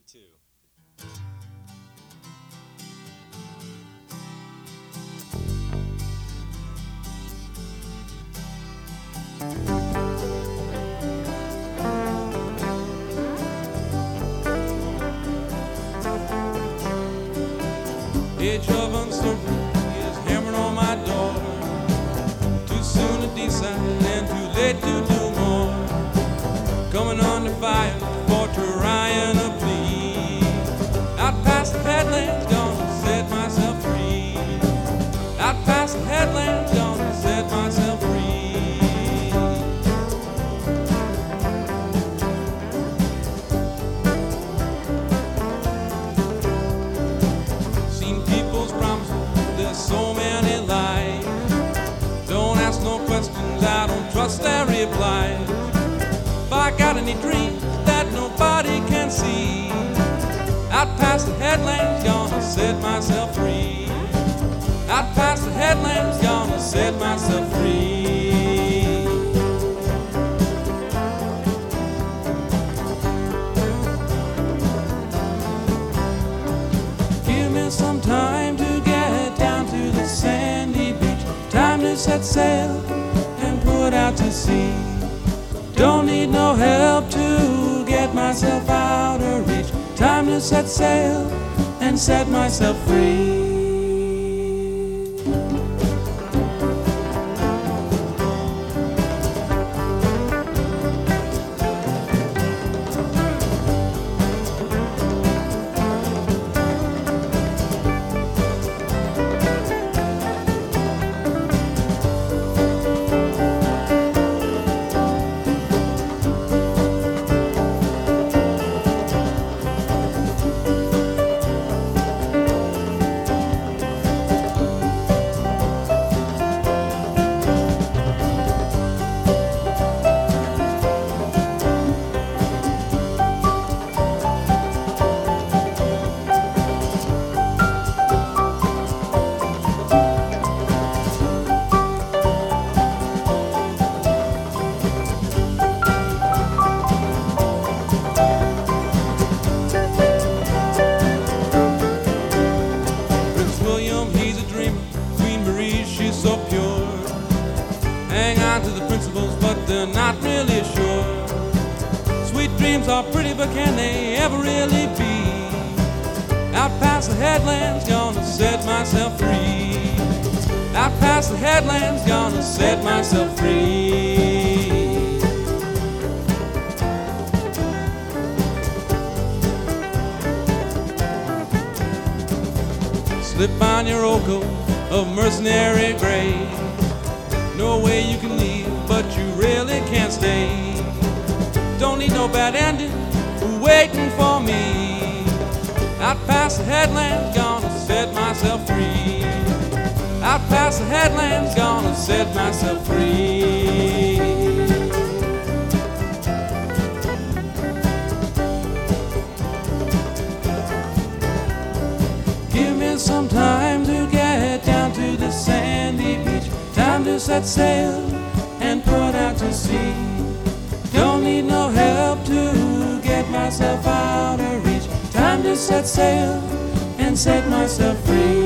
too. Age of uncertainty is hammering on my door. Too soon to decide and too late to do more. Coming under fire for trying to plead. Out past the headlands, gonna set myself free. Out past the headlands, gonna set myself free. Seen people's promises, there's so many lies. Don't ask no questions, I don't trust their replies. If I got any dreams that nobody can see, out past the headlands, gonna set myself free. Out past the headlands, gonna set myself free. Give me some time to get down to the sandy beach. Time to set sail and put out to sea. Don't need no help to get myself out of reach. Time to set sail and set myself free. Hang on to the principles, but they're not really sure. Sweet dreams are pretty, but can they ever really be? Out past the headlands, gonna set myself free. Out past the headlands, gonna set myself free. Slip on your old coat of mercenary gray. No way you can leave, but you really can't stay. Don't need no bad ending waiting for me. Out past the headlands, gonna set myself free. Out past the headlands, gonna set myself free. Give me some time to get down to the sandy beach. Time to set sail and put out to sea. Don't need no help to get myself out of reach. Time to set sail and set myself free.